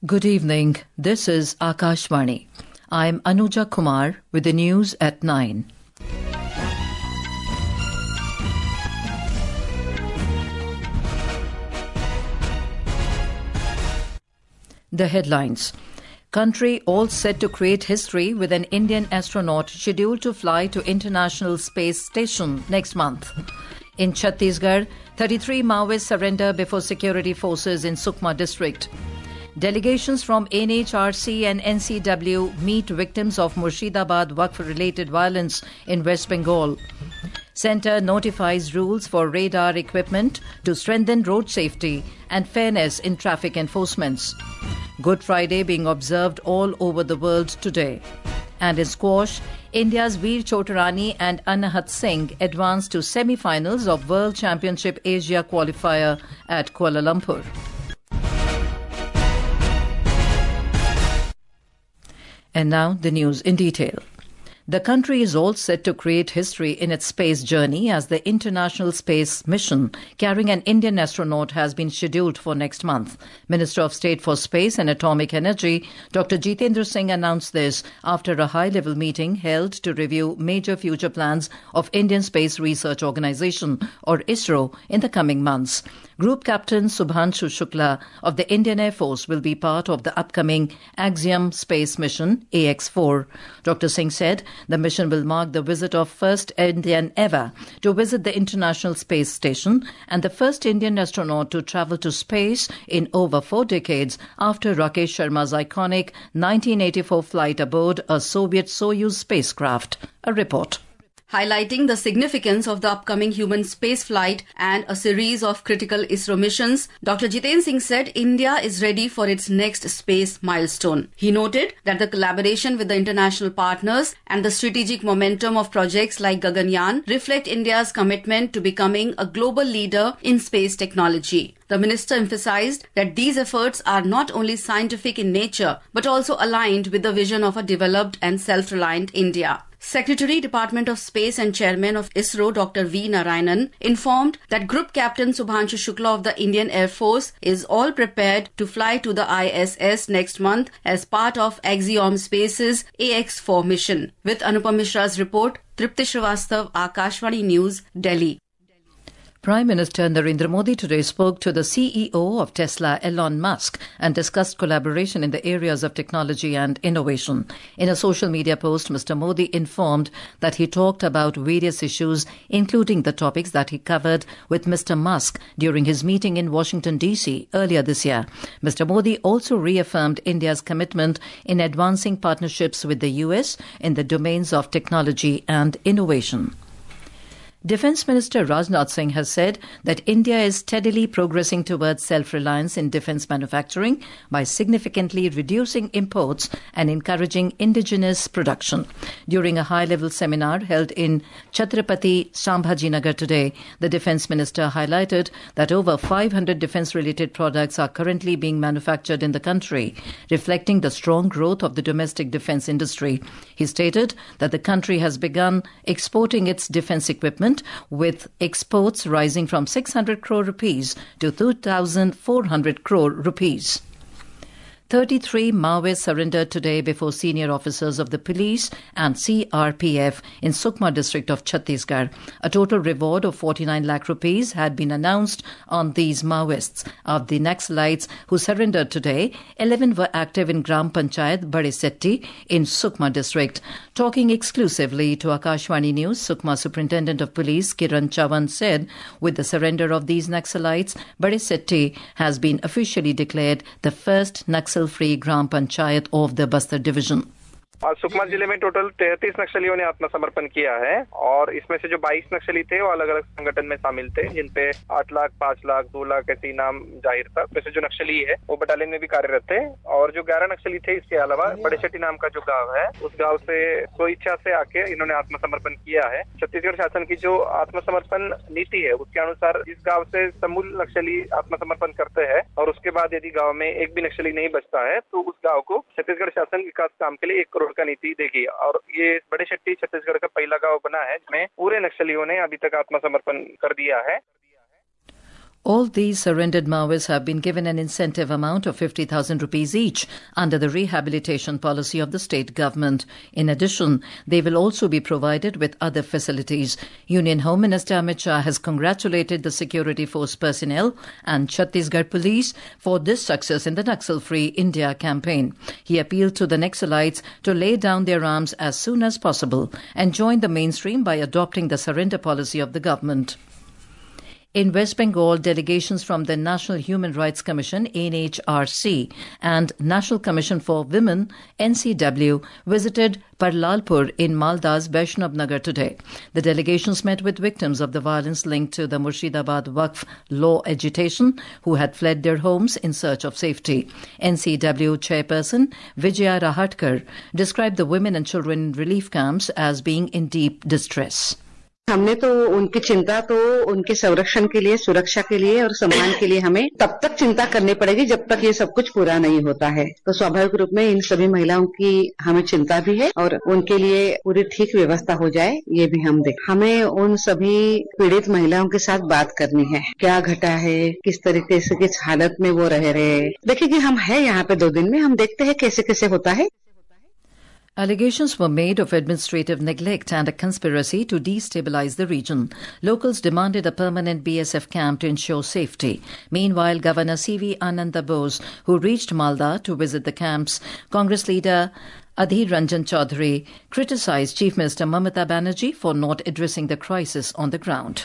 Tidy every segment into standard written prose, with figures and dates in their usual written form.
Good evening. This is Akashvani. I'm Anuja Kumar with the news at 9. The headlines. Country all set to create history with an Indian astronaut scheduled to fly to International Space Station next month. In Chhattisgarh, 33 Maoists surrender before security forces in Sukma district. Delegations from NHRC and NCW meet victims of Murshidabad Waqf-related violence in West Bengal. Centre notifies rules for radar equipment to strengthen road safety and fairness in traffic enforcements. Good Friday being observed all over the world today. And in squash, India's Veer Chotarani and Anahat Singh advanced to semi-finals of World Championship Asia qualifier at Kuala Lumpur. And now the news in detail. The country is all set to create history in its space journey as the International Space Mission carrying an Indian astronaut has been scheduled for next month. Minister of State for Space and Atomic Energy, Dr. Jitendra Singh announced this after a high-level meeting held to review major future plans of Indian Space Research Organisation, or ISRO, in the coming months. Group Captain Subhanshu Shukla of the Indian Air Force will be part of the upcoming Axiom Space Mission, AX-4. Dr. Singh said the mission will mark the visit of first Indian ever to visit the International Space Station and the first Indian astronaut to travel to space in over 4 decades after Rakesh Sharma's iconic 1984 flight aboard a Soviet Soyuz spacecraft. A report. Highlighting the significance of the upcoming human space flight and a series of critical ISRO missions, Dr. Jitendra Singh said India is ready for its next space milestone. He noted that the collaboration with the international partners and the strategic momentum of projects like Gaganyaan reflect India's commitment to becoming a global leader in space technology. The minister emphasized that these efforts are not only scientific in nature but also aligned with the vision of a developed and self-reliant India. Secretary, Department of Space and Chairman of ISRO, Dr. V. Narayanan, informed that Group Captain Subhanshu Shukla of the Indian Air Force is all prepared to fly to the ISS next month as part of Axiom Space's AX-4 mission. With Anupam Mishra's report, Tripti Srivastav, Akashvani News, Delhi. Prime Minister Narendra Modi today spoke to the CEO of Tesla, Elon Musk, and discussed collaboration in the areas of technology and innovation. In a social media post, Mr. Modi informed that he talked about various issues, including the topics that he covered with Mr. Musk during his meeting in Washington, D.C. earlier this year. Mr. Modi also reaffirmed India's commitment in advancing partnerships with the U.S. in the domains of technology and innovation. Defence Minister Rajnath Singh has said that India is steadily progressing towards self-reliance in defence manufacturing by significantly reducing imports and encouraging indigenous production. During a high-level seminar held in Chhatrapati Sambhajinagar today, the Defence Minister highlighted that over 500 defence-related products are currently being manufactured in the country, reflecting the strong growth of the domestic defence industry. He stated that the country has begun exporting its defence equipment, with exports rising from 600 crore rupees to 2,400 crore rupees. 33 Maoists surrendered today before senior officers of the police and CRPF in Sukma district of Chhattisgarh. A total reward of 49 lakh rupees had been announced on these Maoists. Of the Naxalites who surrendered today, 11 were active in Gram Panchayat Bade Setti in Sukma district. Talking exclusively to Akashvani News, Sukma Superintendent of Police Kiran Chavan said, with the surrender of these Naxalites, Bade Setti has been officially declared the first Naxal-free Gram Panchayat of the Bastar Division. आज सुकमा जिले में total 33 नक्सलियों ने आत्मसमर्पण किया है और इसमें से जो 22 नक्सली थे वो अलग अलग संगठन में शामिल थे, जिन पे 8 लाख, 5 लाख, 2 लाख ऐसे इनाम जाहिर था। वैसे जो नक्सली है वो बटालियन में भी कार्यरत थे और जो 11 नक्सली थे इसके अलावा बड़े शेट्टी नाम का जो गांव है उस गांव से स्वेच्छा से आके इन्होंने आत्मसमर्पण किया है। छत्तीसगढ़ शासन की जो आत्मसमर्पण नीति है उसके अनुसार इस गाँव से समूल नक्सली आत्मसमर्पण करते हैं और उसके बाद यदि गाँव में एक भी नक्सली नहीं बचता है तो उस गाँव को छत्तीसगढ़ शासन विकास काम के लिए 1 करोड़ का नीति देगी और ये बड़े शेट्टी छत्तीसगढ़ का पहला गांव बना है जिसमें पूरे नक्सलियों ने अभी तक आत्मसमर्पण कर दिया है। All these surrendered Maoists have been given an incentive amount of 50,000 rupees each under the rehabilitation policy of the state government. In addition, they will also be provided with other facilities. Union Home Minister Amit Shah has congratulated the security force personnel and Chhattisgarh police for this success in the Naxal-Free India campaign. He appealed to the Naxalites to lay down their arms as soon as possible and join the mainstream by adopting the surrender policy of the government. In West Bengal, delegations from the National Human Rights Commission, NHRC, and National Commission for Women, NCW, visited Parlalpur in Malda's Vaishnav Nagar today. The delegations met with victims of the violence linked to the Murshidabad Waqf law agitation who had fled their homes in search of safety. NCW chairperson Vijaya Rahatkar described the women and children in relief camps as being in deep distress. हमने तो उनकी चिंता तो उनके संरक्षण के लिए, सुरक्षा के लिए और सम्मान के लिए हमें तब तक चिंता करनी पड़ेगी जब तक ये सब कुछ पूरा नहीं होता है। तो स्वाभाविक रूप में इन सभी महिलाओं की हमें चिंता भी है और उनके लिए पूरी ठीक व्यवस्था हो जाए ये भी हम देखें। हमें उन सभी पीड़ित महिलाओं के साथ बात करनी है, क्या घटा है, किस तरीके से किस हालत में वो रह रहे। देखिए कि हम है यहाँ पे 2 दिन में, हम देखते हैं कैसे कैसे होता है। Allegations were made of administrative neglect and a conspiracy to destabilize the region. Locals demanded a permanent BSF camp to ensure safety. Meanwhile, Governor C.V. Ananda Bose, who reached Malda to visit the camps, Congress leader Adhir Ranjan Chaudhary criticized Chief Minister Mamata Banerjee for not addressing the crisis on the ground.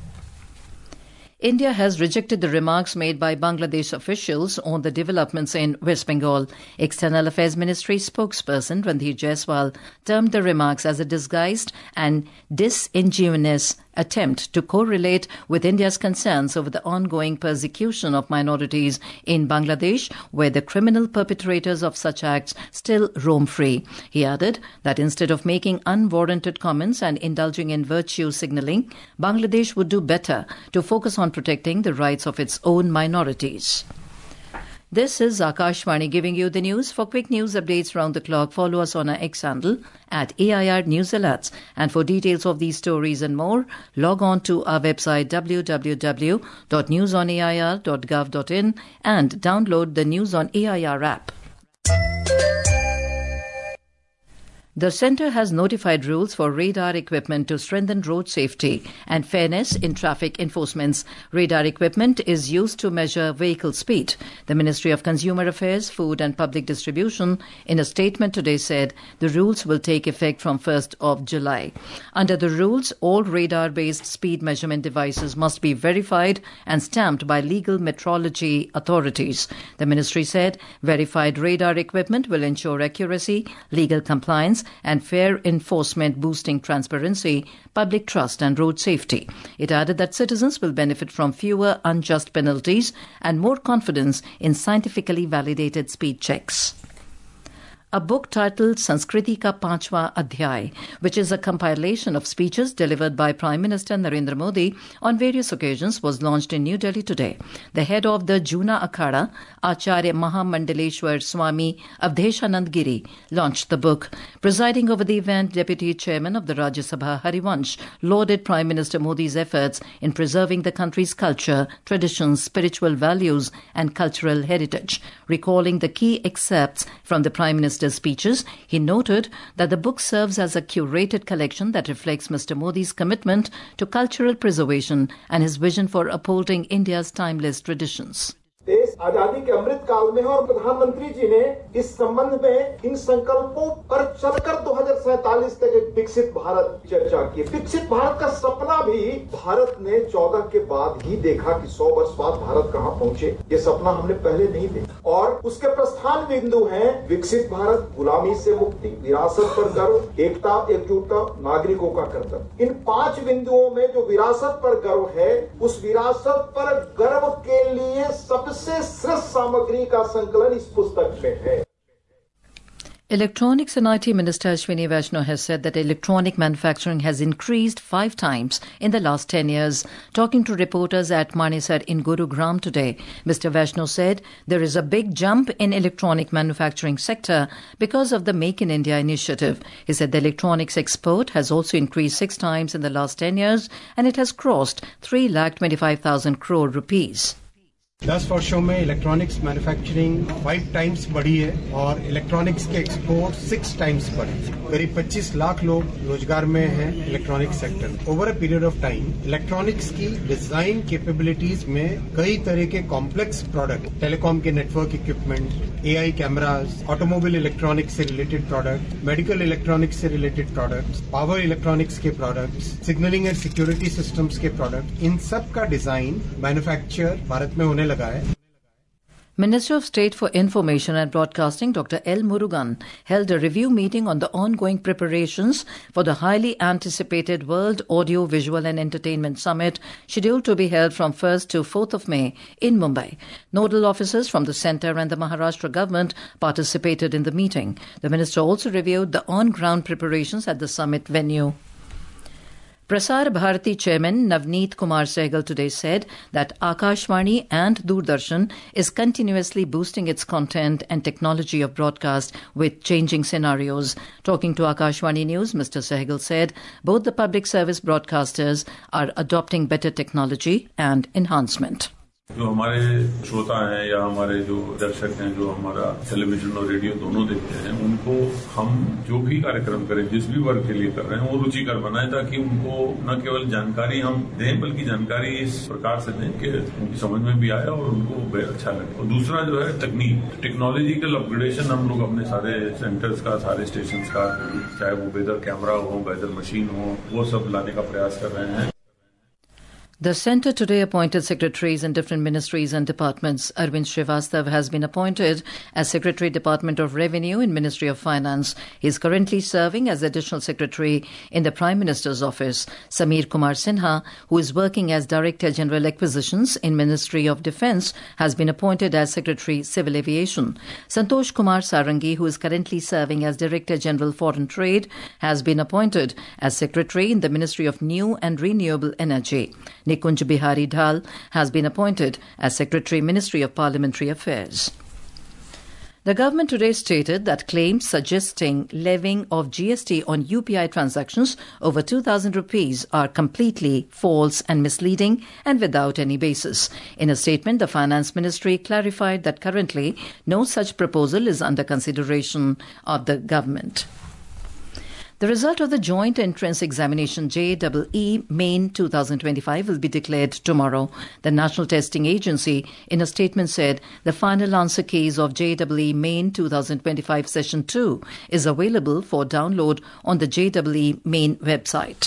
India has rejected the remarks made by Bangladesh officials on the developments in West Bengal. External Affairs Ministry spokesperson Randhir Jaiswal termed the remarks as a disguised and disingenuous attempt to correlate with India's concerns over the ongoing persecution of minorities in Bangladesh, where the criminal perpetrators of such acts still roam free. He added that instead of making unwarranted comments and indulging in virtue signalling, Bangladesh would do better to focus on protecting the rights of its own minorities. This is Akashvani giving you the news. For quick news updates round the clock, follow us on our X handle at AIR News Alerts. And for details of these stories and more, log on to our website www.newsonair.gov.in and download the News on AIR app. The centre has notified rules for radar equipment to strengthen road safety and fairness in traffic enforcements. Radar equipment is used to measure vehicle speed. The Ministry of Consumer Affairs, Food and Public Distribution in a statement today said the rules will take effect from 1st of July. Under the rules, all radar-based speed measurement devices must be verified and stamped by legal metrology authorities. The ministry said verified radar equipment will ensure accuracy, legal compliance, and fair enforcement, boosting transparency, public trust and road safety. It added that citizens will benefit from fewer unjust penalties and more confidence in scientifically validated speed checks. A book titled Sanskriti Ka Panchwa Adhyay, which is a compilation of speeches delivered by Prime Minister Narendra Modi on various occasions, was launched in New Delhi today. The head of the Juna Akhada, Acharya Mahamandaleshwar Swami Avdeshanand Giri, launched the book. Presiding over the event, Deputy Chairman of the Rajya Sabha Harivansh lauded Prime Minister Modi's efforts in preserving the country's culture, traditions, spiritual values and cultural heritage. Recalling the key excerpts from the Prime Minister's speeches, he noted that the book serves as a curated collection that reflects Mr. Modi's commitment to cultural preservation and his vision for upholding India's timeless traditions. देश आजादी के अमृत काल में है और प्रधानमंत्री जी ने इस संबंध में इन संकल्पों पर चलकर 2047 तक एक विकसित भारत चर्चा की। विकसित भारत का सपना भी भारत ने 14 के बाद ही देखा कि 100 वर्ष बाद भारत कहां पहुंचे। ये सपना हमने पहले नहीं देखा और उसके प्रस्थान बिंदु हैं विकसित भारत, गुलामी से मुक्ति, विरासत पर गर्व, एकता, एकजुटता, नागरिकों का कर्तव्य। इन 5 बिंदुओं में जो विरासत पर गर्व है, उस विरासत पर गर्व के लिए सबसे श्रेष्ठ सामग्री का संकलन इस पुस्तक में है। Electronics and IT Minister Ashwini Vaishnaw has said that electronic manufacturing has increased 5 times in the last 10 years. Talking to reporters at Manesar in Gurugram today, Mr. Vaishnaw said there is a big jump in electronic manufacturing sector because of the Make in India initiative. He said the electronics export has also increased 6 times in the last 10 years and it has crossed 3,25,000 crore rupees. 10 वर्षों में electronics manufacturing 5 times बढ़ी है और electronics के export 6 times बढ़े। करीब 25 लाख लोग रोजगार में हैं electronics sector. Over a period of time electronics की डिजाइन कैपेबिलिटीज में कई तरह के कॉम्प्लेक्स प्रोडक्ट, टेलीकॉम के network equipment, AI cameras, automobile electronics से रिलेटेड प्रोडक्ट, मेडिकल इलेक्ट्रॉनिक्स से रिलेटेड प्रोडक्ट्स, पावर इलेक्ट्रॉनिक्स के products, signalling and security systems के प्रोडक्ट, इन सब का डिजाइन मैन्युफैक्चर भारत में होने लगा है। Minister of State for Information and Broadcasting Dr. L. Murugan held a review meeting on the ongoing preparations for the highly anticipated World Audio, Visual and Entertainment Summit scheduled to be held from 1st to 4th of May in Mumbai. Nodal officers from the centre and the Maharashtra government participated in the meeting. The minister also reviewed the on-ground preparations at the summit venue. Prasar Bharati Chairman Navneet Kumar Sehgal today said that Akashvani and Doordarshan is continuously boosting its content and technology of broadcast with changing scenarios. Talking to Akashvani News, Mr. Sehgal said both the public service broadcasters are adopting better technology and enhancement. जो हमारे श्रोता हैं या हमारे जो दर्शक हैं जो हमारा टेलीविजन और रेडियो दोनों देखते हैं, उनको हम जो भी कार्यक्रम करें, जिस भी वर्ग के लिए कर रहे हैं, वो रुचिकर बनाए ताकि उनको न केवल जानकारी हम दें बल्कि जानकारी इस प्रकार से दें कि उनकी समझ में भी आए और उनको अच्छा लगे। और दूसरा जो है तकनीक, टेक्नोलॉजिकल अपग्रेडेशन हम लोग अपने सारे सेंटर्स का, सारे स्टेशन का, चाहे वो वेदर कैमरा हो, वेदर मशीन हो, वो सब लाने का प्रयास कर रहे हैं। The centre today appointed secretaries in different ministries and departments. Arvind Srivastav has been appointed as Secretary Department of Revenue in Ministry of Finance. He is currently serving as Additional Secretary in the Prime Minister's Office. Sameer Kumar Sinha, who is working as Director General Acquisitions in Ministry of Defence, has been appointed as Secretary Civil Aviation. Santosh Kumar Sarangi, who is currently serving as Director General Foreign Trade, has been appointed as Secretary in the Ministry of New and Renewable Energy. Nikunj Bihari Dhal has been appointed as Secretary Ministry of Parliamentary Affairs. The government today stated that claims suggesting levying of GST on UPI transactions over 2,000 rupees are completely false and misleading and without any basis. In a statement, the Finance Ministry clarified that currently no such proposal is under consideration of the government. The result of the Joint Entrance Examination JEE Main 2025 will be declared tomorrow. The National Testing Agency, in a statement, said the final answer keys of JEE Main 2025 Session 2 is available for download on the JEE Main website.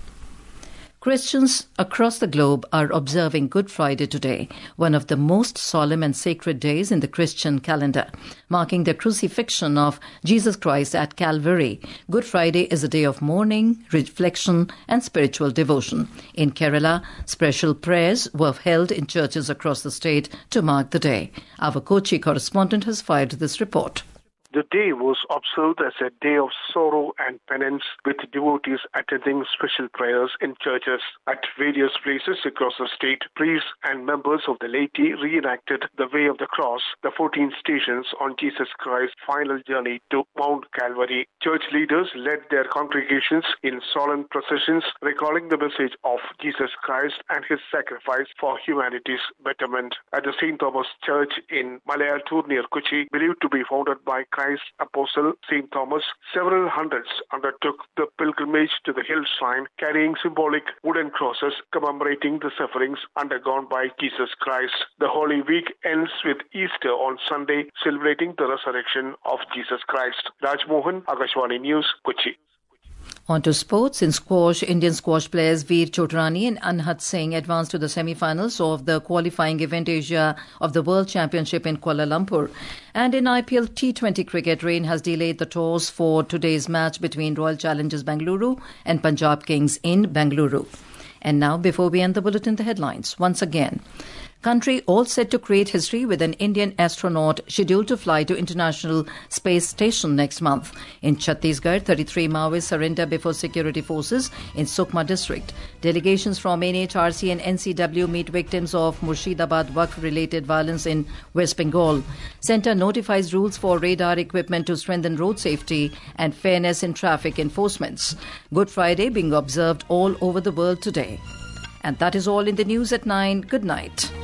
Christians across the globe are observing Good Friday today, one of the most solemn and sacred days in the Christian calendar. Marking the crucifixion of Jesus Christ at Calvary, Good Friday is a day of mourning, reflection and spiritual devotion. In Kerala, special prayers were held in churches across the state to mark the day. Our Kochi correspondent has fired this report. The day was observed as a day of sorrow and penance, with devotees attending special prayers in churches. At various places across the state, priests and members of the laity reenacted the way of the cross, the 14 stations on Jesus Christ's final journey to Mount Calvary. Church leaders led their congregations in solemn processions, recalling the message of Jesus Christ and his sacrifice for humanity's betterment. At the St. Thomas Church in Malayaltur near Kochi, believed to be founded by Christ's apostle St. Thomas, several hundreds undertook the pilgrimage to the hill shrine, carrying symbolic wooden crosses commemorating the sufferings undergone by Jesus Christ. The Holy Week ends with Easter on Sunday, celebrating the resurrection of Jesus Christ. Raj Mohan, Akashvani News, Kochi. On to sports. In squash, Indian squash players Veer Chotrani and Anhat Singh advanced to the semi-finals of the qualifying event Asia of the World Championship in Kuala Lumpur. And in IPL T20 cricket, rain has delayed the toss for today's match between Royal Challengers Bengaluru and Punjab Kings in Bengaluru. And now, before we end the bulletin, the headlines once again. Country all set to create history with an Indian astronaut scheduled to fly to International Space Station next month. In Chhattisgarh, 33 Maoists surrender before security forces in Sukma district. Delegations from NHRC and NCW meet victims of Murshidabad Waqf-related violence in West Bengal. Centre notifies rules for radar equipment to strengthen road safety and fairness in traffic enforcements. Good Friday being observed all over the world today. And that is all in the news at 9. Good night.